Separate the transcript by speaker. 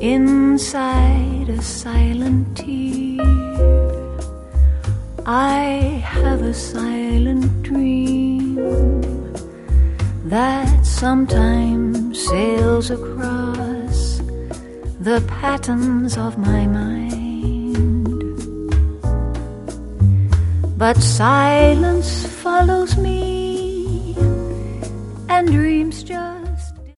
Speaker 1: inside a silent tear. I have a silent dream that sometimes sails across the patterns of my mind. But silence follows me, and dreams just